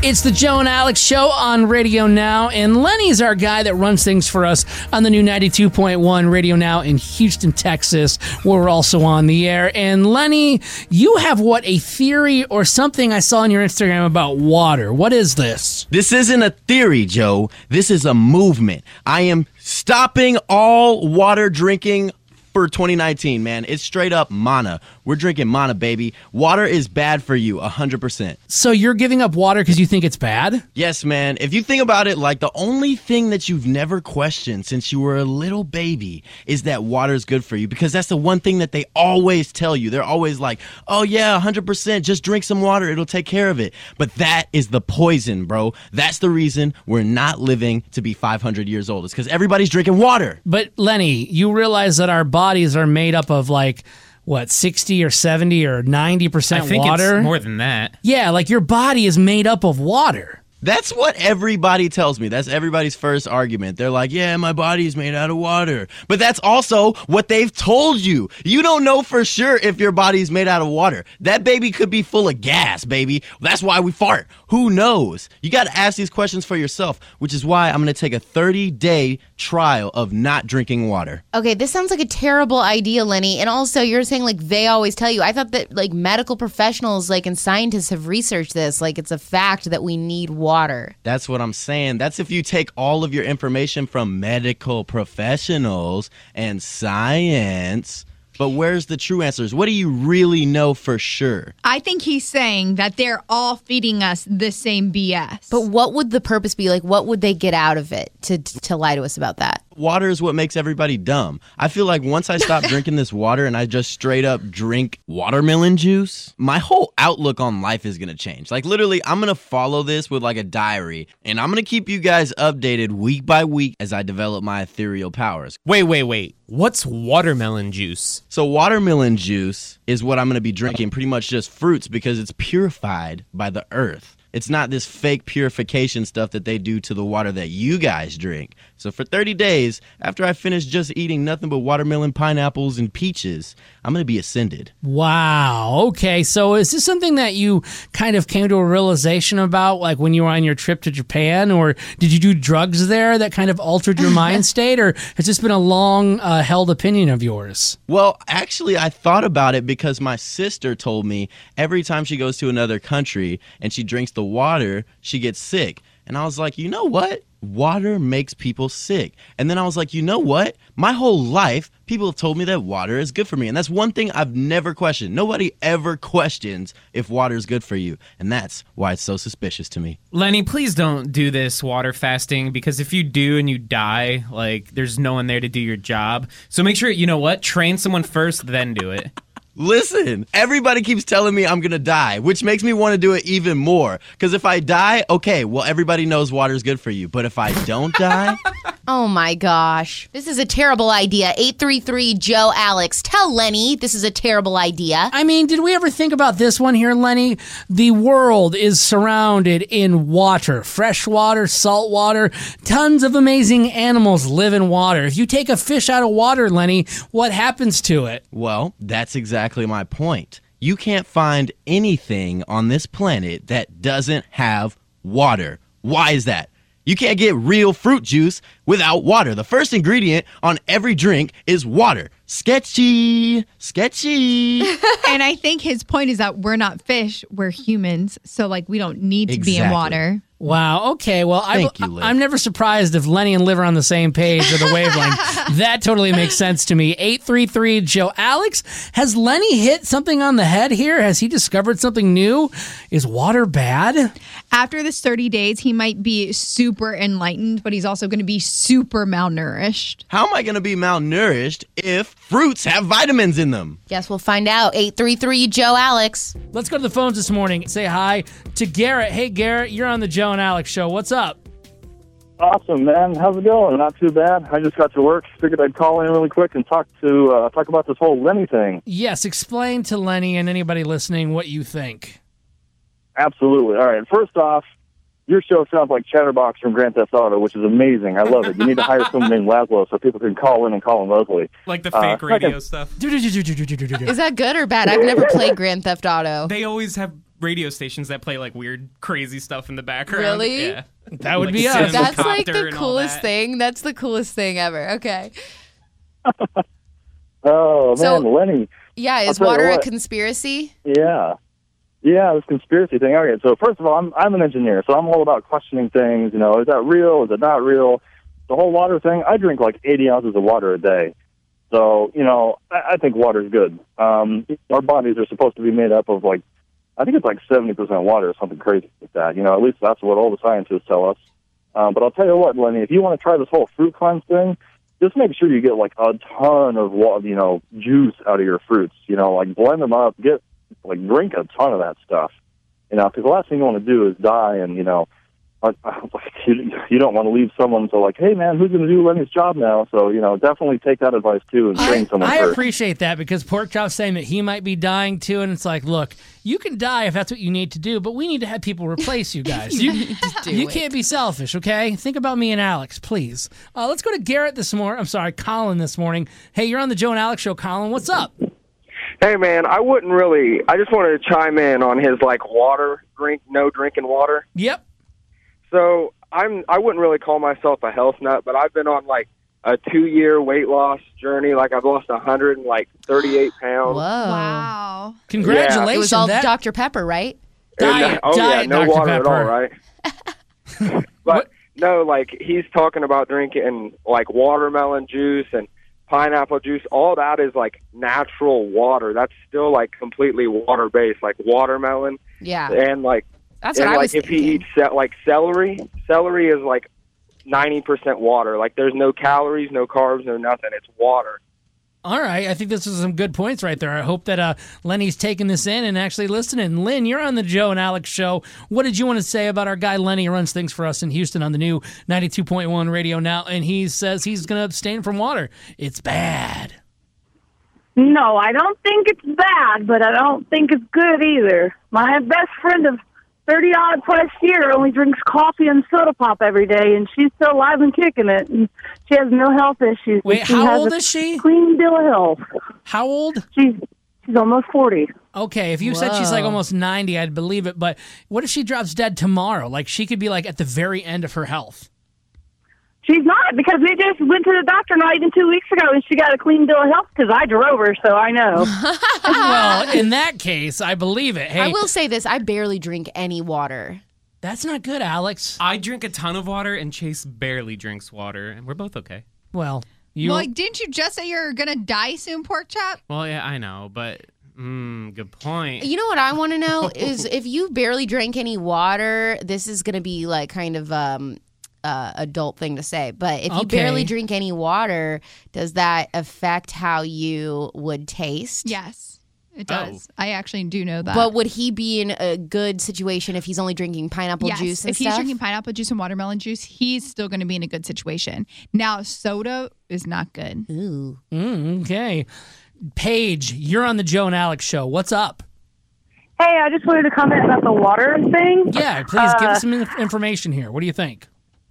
It's the Joe and Alex Show on Radio Now, and Lenny's our guy that runs things for us on the new 92.1 Radio Now in Houston, Texas, where we're also on the air. And Lenny, you have a theory or something I saw on your Instagram about water. What is this? This isn't a theory, Joe. This is a movement. I am stopping all water drinking for 2019, man. It's straight up mana. We're drinking mana, baby. Water is bad for you, 100%. So you're giving up water because you think it's bad? Yes, man. If you think about it, like the only thing that you've never questioned since you were a little baby is that water is good for you, because that's the one thing that they always tell you. They're always like, oh yeah, 100%, just drink some water. It'll take care of it. But that is the poison, bro. That's the reason we're not living to be 500 years old. It's because everybody's drinking water. But Lenny, you realize that our bodies are made up of 60 or 70 or 90% water? I think it's more than that. Yeah, like your body is made up of water. That's what everybody tells me. That's everybody's first argument. They're like, yeah, my body's made out of water. But that's also what they've told you. You don't know for sure if your body's made out of water. That baby could be full of gas, baby. That's why we fart. Who knows? You got to ask these questions for yourself, which is why I'm going to take a 30-day trial of not drinking water. Okay, this sounds like a terrible idea, Lenny. And also, you're saying they always tell you. I thought that medical professionals and scientists have researched this. It's a fact that we need water. That's what I'm saying. That's if you take all of your information from medical professionals and science. But where's the true answers? What do you really know for sure? I think he's saying that they're all feeding us the same BS. But what would the purpose be? What would they get out of it to lie to us about that? Water is what makes everybody dumb. I feel like once I stop drinking this water and I just straight up drink watermelon juice, my whole outlook on life is going to change. Literally, I'm going to follow this with a diary, and I'm going to keep you guys updated week by week as I develop my ethereal powers. Wait. What's watermelon juice? So watermelon juice is what I'm going to be drinking, pretty much just fruits, because it's purified by the earth. It's not this fake purification stuff that they do to the water that you guys drink. So for 30 days, after I finish just eating nothing but watermelon, pineapples, and peaches, I'm going to be ascended. Wow. Okay. So is this something that you kind of came to a realization about, when you were on your trip to Japan? Or did you do drugs there that kind of altered your mind state? Or has this been a long held opinion of yours? Well, actually, I thought about it because my sister told me every time she goes to another country and she drinks the water, she gets sick. And I was like, you know what? Water makes people sick. And then I was like, you know what? My whole life, people have told me that water is good for me. And that's one thing I've never questioned. Nobody ever questions if water is good for you. And that's why it's so suspicious to me. Lenny, please don't do this water fasting, because if you do and you die, there's no one there to do your job. So make sure, you know what? Train someone first, then do it. Listen, everybody keeps telling me I'm going to die, which makes me want to do it even more. Because if I die, okay, well, everybody knows water's good for you. But if I don't die... Oh my gosh. This is a terrible idea. 833-JOE-ALEX. Tell Lenny this is a terrible idea. I mean, did we ever think about this one here, Lenny? The world is surrounded in water. Fresh water, salt water. Tons of amazing animals live in water. If you take a fish out of water, Lenny, what happens to it? Well, that's exactly my point. You can't find anything on this planet that doesn't have water. Why is that? You can't get real fruit juice without water. The first ingredient on every drink is water. Sketchy. And I think his point is that we're not fish, we're humans. So, we don't need to be in water. Wow. Okay. Well, Thank you, Liv. I'm never surprised if Lenny and Liv are on the same page or the wavelength. That totally makes sense to me. 833-JOE-ALEX. Has Lenny hit something on the head here? Has he discovered something new? Is water bad? After this 30 days, he might be super enlightened, but he's also going to be super malnourished. How am I going to be malnourished if fruits have vitamins in them? Guess we'll find out. 833-JOE-ALEX. Let's go to the phones this morning. Say hi to Garrett. Hey, Garrett, you're on the Joe and Alex Show. What's up? Awesome, man. How's it going? Not too bad. I just got to work. Figured I'd call in really quick and talk about this whole Lenny thing. Yes, explain to Lenny and anybody listening what you think. Absolutely. All right. First off, your show sounds like Chatterbox from Grand Theft Auto, which is amazing. I love it. You need to hire someone named Laszlo so people can call in and call him Leslie. Like the fake radio stuff. Is that good or bad? I've never played Grand Theft Auto. They always have radio stations that play like weird, crazy stuff in the background. Really? Yeah. That would Like be us. Sims That's like Copter the and all coolest that. thing. That's the coolest thing ever. Okay. Oh man, So- Lenny. Yeah, is tell you water a what. conspiracy? Yeah. Yeah, this conspiracy thing. Okay, so first of all, I'm an engineer, so I'm all about questioning things. You know, is that real? Is it not real? The whole water thing, I drink like 80 ounces of water a day. So, you know, I think water's good. Our bodies are supposed to be made up of like, I think it's like 70% water or something crazy like that. You know, at least that's what all the scientists tell us. But I'll tell you what, Lenny, if you want to try this whole fruit cleanse thing, just make sure you get like a ton of, you know, juice out of your fruits. You know, like blend them up, drink a ton of that stuff. You know, because the last thing you want to do is die and, you know, you don't want to leave someone so like, hey man, who's going to do Lenny's job now? So, you know, definitely take that advice too and train someone I first. appreciate that because Porkchop's saying that he might be dying too, and it's like, look, you can die if that's what you need to do, but we need to have people replace you guys. You can't be selfish, okay? Think about me and Alex, please. Let's go to Garrett Colin this morning. Hey, you're on the Joe and Alex show, Colin. What's up? Hey, man, I just wanted to chime in on his, no drinking water. Yep. So I wouldn't really call myself a health nut, but I've been on, a 2-year weight loss journey. I've lost 138 pounds. Whoa. Wow. Congratulations. It was all That- Dr. Pepper, right? Diet, no Dr. water Pepper. at all, right? But, no, he's talking about drinking, watermelon juice and pineapple juice. All that is, natural water. That's still, completely water-based, watermelon. Yeah. And, That's what I was if thinking. he eats celery is 90% water. There's no calories, no carbs, no nothing. It's water. All right. I think this is some good points right there. I hope that Lenny's taking this in and actually listening. Lynn, you're on the Joe and Alex show. What did you want to say about our guy Lenny who runs things for us in Houston on the new 92.1 Radio Now? And he says he's going to abstain from water. It's bad. No, I don't think it's bad, but I don't think it's good either. My best friend of 30-odd plus year only drinks coffee and soda pop every day, and she's still alive and kicking it, and she has no health issues. Wait, She how has old a is she? Clean bill of health. How old? She's almost 40. Okay, if you said she's Whoa. almost 90, I'd believe it. But what if she drops dead tomorrow? She could be at the very end of her health. She's not, because we just went to the doctor not even 2 weeks ago, and she got a clean bill of health because I drove her, so I know. Well, in that case, I believe it. Hey, I will say this. I barely drink any water. that's not good, Alex. I drink a ton of water, and Chase barely drinks water, and we're both okay. Well, you. Well, didn't you just say you're going to die soon, Pork Chop? Well, yeah, I know, but good point. You know what I want to know is if you barely drank any water, this is going to be kind of adult thing to say, but if you Okay. barely drink any water, does that affect how you would taste? Yes, it does. I actually do know that. But would he be in a good situation if he's only drinking pineapple yes, juice and if he's stuff? drinking pineapple juice and watermelon juice, he's still going to be in a good situation. Now, soda is not good. Ooh. Okay. Paige, you're on the Joe and Alex show. What's up? Hey, I just wanted to comment about the water thing. Yeah, please give us some information here. What do you think?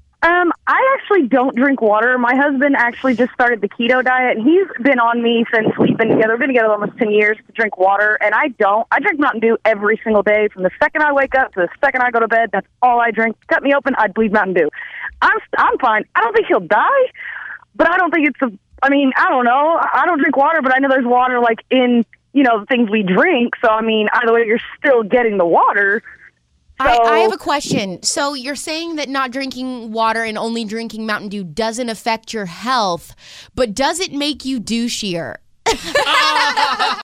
I actually don't drink water. My husband actually just started the keto diet, and he's been on me since we've been together. We've been together almost 10 years to drink water, and I don't. I drink Mountain Dew every single day from the second I wake up to the second I go to bed. That's all I drink. Cut me open, I'd bleed Mountain Dew. I'm fine. I don't think he'll die, but I don't think it's I don't know. I don't drink water, but I know there's water in, the things we drink. So, either way, you're still getting the water. So, I have a question. So you're saying that not drinking water and only drinking Mountain Dew doesn't affect your health, but does it make you douchier?